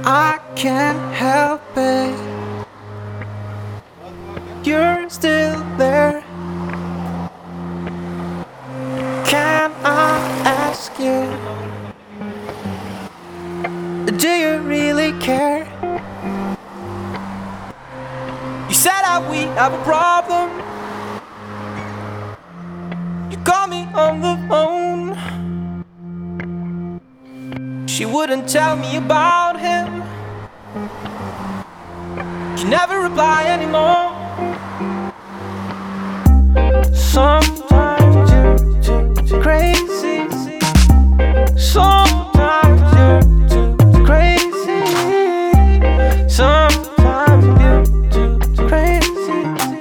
I can't help it. You're still there. Can I ask you, do you really care? You said that we have a problem. You call me on the phone. She wouldn't tell me about him. You never reply anymore. Sometimes you're too crazy. Sometimes you're too crazy. Sometimes you're too crazy.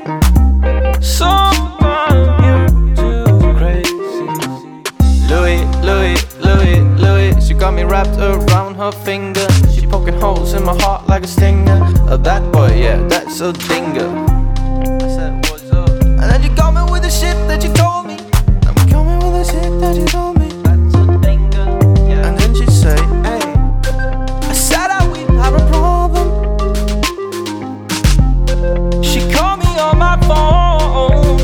Sometimes you're too crazy. Louis, she got me wrapped around her finger. She poking holes in my heart like a stinger. That boy, yeah, that's a dinger. I said, what's up? And then you got me with the shit that you told me. I'm coming with the shit that you told me. That's a dinger, yeah. And then she say, hey, I said that we have a problem. She called me on my phone,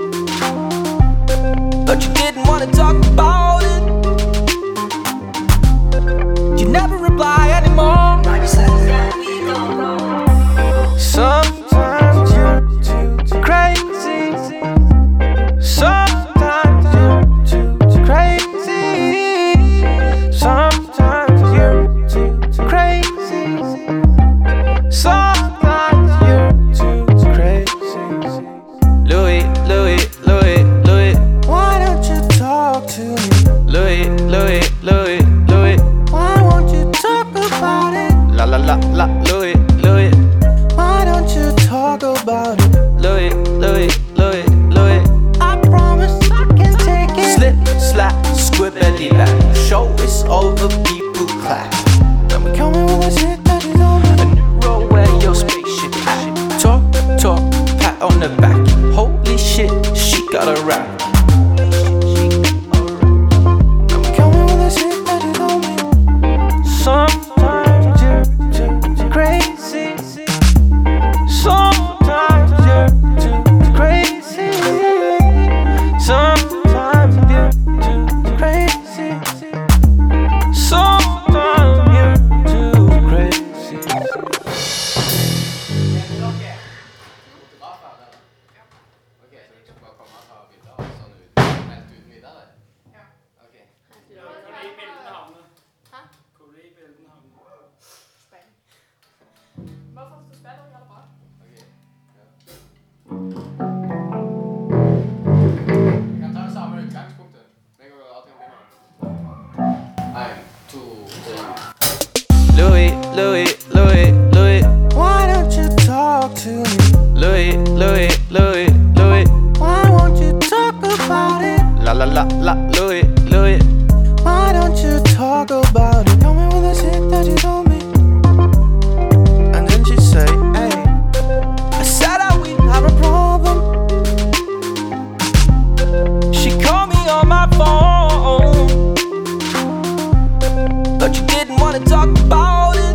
but you didn't want to talk about it. You never reply anymore. Sometimes you're too crazy. Sometimes you're too crazy. Sometimes you're too crazy. Sometimes you're too crazy. Louis, why don't you talk to me? Louis, why won't you talk about it? Louis, why don't you talk about it? Louis, I promise I can take it. Slip, slap, squibbly lap. Show is over, people clap. And we coming with the shit that you told me. A new road where your spaceship at. Talk, pat on the back. Holy shit, she got a rap. And we coming with the shit that you told me. Sometimes you're too crazy. Sometimes you're too crazy. Sometimes you're too crazy. Sometimes you're too crazy. Hvorfor skal du spille over hele bra? Vi kan ta det samme utgangspunktet. Jeg går alltid om det. 1, 2, 3. Louis, why don't you talk to me? Louis, why won't you talk about it? Louis, why don't you talk about it? Tell me with the shit that you told me. And then she say, hey, I said that we have a problem. She called me on my phone, but you didn't want to talk about it.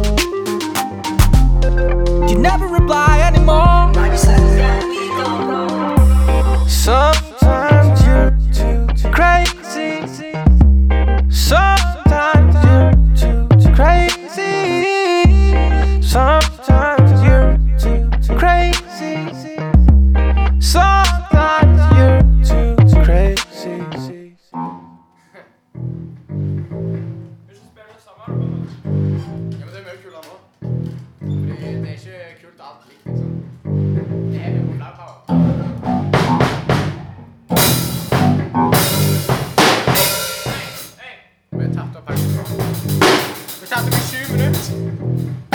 You never reply anymore. Sometimes you're too crazy. Sometimes you're too crazy. Sometimes you're too crazy. Sometimes you're too crazy. Vil du spille sommer? Ja, men det mye kulere nå. Fordi det ikke kult alt likt, liksom. Det jo flau power. Hey! Vi tatt opp her. Vi tatt opp i 7 minutter.